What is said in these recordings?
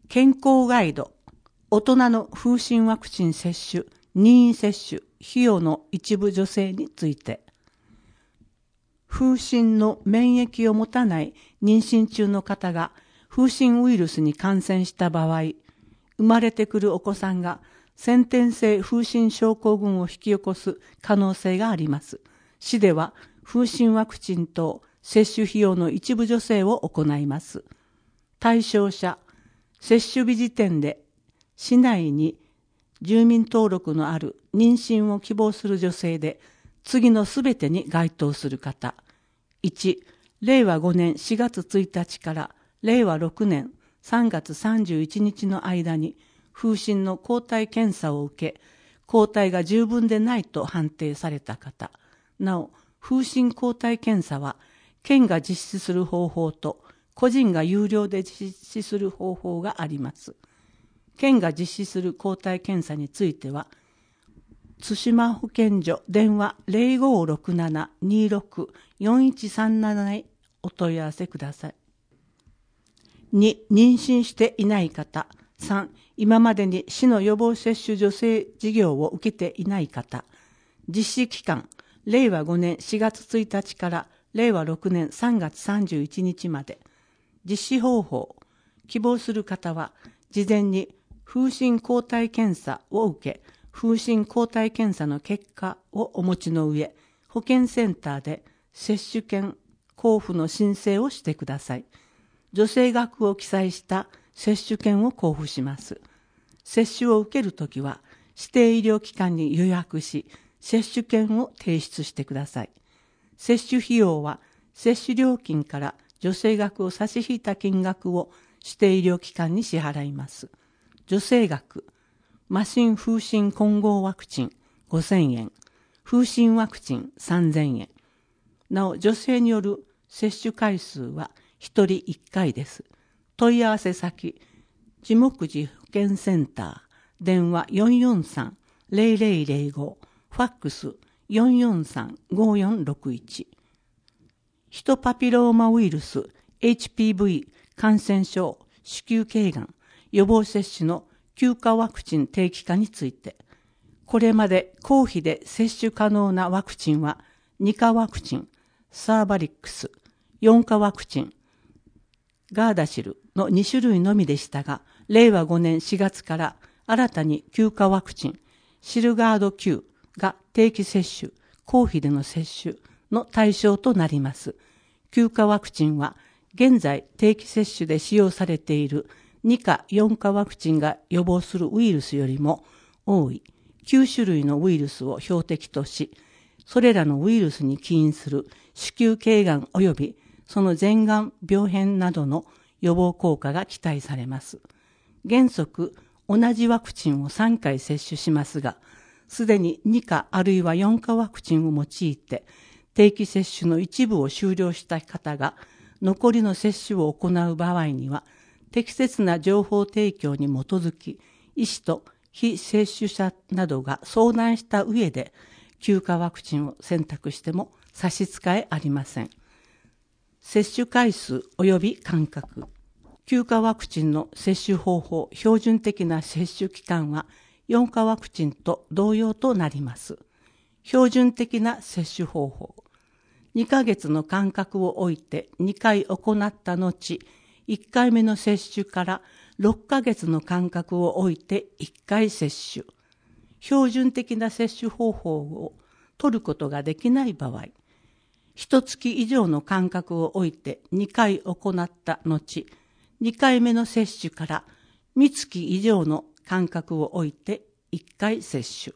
健康ガイド、大人の風疹ワクチン接種、任意接種、費用の一部助成について、風疹の免疫を持たない妊娠中の方が風疹ウイルスに感染した場合、生まれてくるお子さんが先天性風疹症候群を引き起こす可能性があります。市では風疹ワクチン等接種費用の一部助成を行います。対象者、接種日時点で市内に住民登録のある妊娠を希望する女性で、次のすべてに該当する方。1、令和5年4月1日から令和6年3月31日の間に風疹の抗体検査を受け、抗体が十分でないと判定された方。なお、風疹抗体検査は、県が実施する方法と個人が有料で実施する方法があります。県が実施する抗体検査については、津島保健所電話 0567-26-4137 へお問い合わせください。2、妊娠していない方。3、今までに市の予防接種助成事業を受けていない方。実施期間、令和5年4月1日から令和6年3月31日まで。実施方法、希望する方は、事前に風疹抗体検査を受け、風疹抗体検査の結果をお持ちの上、保健センターで接種券交付の申請をしてください。助成額を記載した接種券を交付します。接種を受けるときは、指定医療機関に予約し、接種券を提出してください。接種費用は、接種料金から助成額を差し引いた金額を指定医療機関に支払います。助成額、麻疹風疹混合ワクチン5000円、風疹ワクチン3000円。なお、助成による接種回数は1人1回です。問い合わせ先、地木寺保健センター、電話443-0005、ファックス443-5461。ヒトパピローマウイルス HPV 感染症子宮頸がん予防接種の休暇ワクチン定期化について、これまで公費で接種可能なワクチンは2価ワクチン、サーバリックス、4価ワクチン、ガーダシルの2種類のみでしたが、令和5年4月から新たに9価ワクチン、シルガード Q が定期接種、公費での接種の対象となります。9価ワクチンは現在定期接種で使用されている2価4価ワクチンが予防するウイルスよりも多い9種類のウイルスを標的とし、それらのウイルスに起因する子宮頸がん及びその前が病変などの予防効果が期待されます。原則同じワクチンを3回接種しますが、すでに2価あるいは4価ワクチンを用いて定期接種の一部を終了した方が残りの接種を行う場合には、適切な情報提供に基づき、医師と非接種者などが相談した上で、9価ワクチンを選択しても差し支えありません。接種回数及び間隔。9価ワクチンの接種方法、標準的な接種期間は4価ワクチンと同様となります。標準的な接種方法。2ヶ月の間隔を置いて2回行った後、1回目の接種から6ヶ月の間隔を置いて1回接種。標準的な接種方法を取ることができない場合、1月以上の間隔を置いて2回行った後、2回目の接種から3月以上の間隔を置いて1回接種。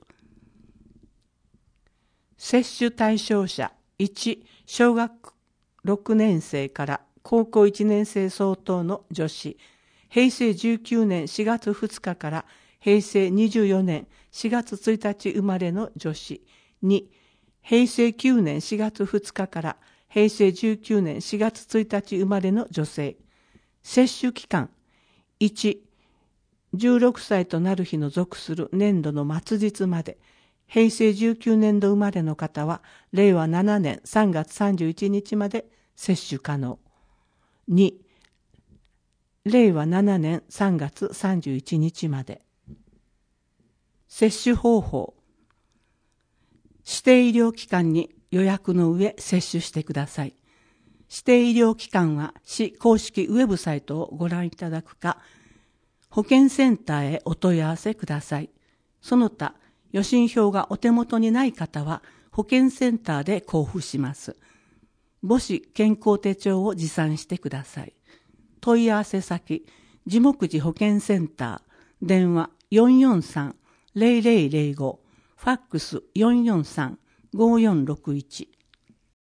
接種対象者1、小学6年生から高校1年生相当の女子、平成19年4月2日から平成24年4月1日生まれの女子。2、平成9年4月2日から平成19年4月1日生まれの女性。接種期間。1、16歳となる日の属する年度の末日まで。平成19年度生まれの方は、令和7年3月31日まで接種可能。2、 令和7年3月31日まで。接種方法。指定医療機関に予約の上接種してください。指定医療機関は市公式ウェブサイトをご覧いただくか、保健センターへお問い合わせください。その他、予診票がお手元にない方は保健センターで交付します。母子健康手帳を持参してください。問い合わせ先、地木寺保健センター、電話443-0005、ファックス443-5461。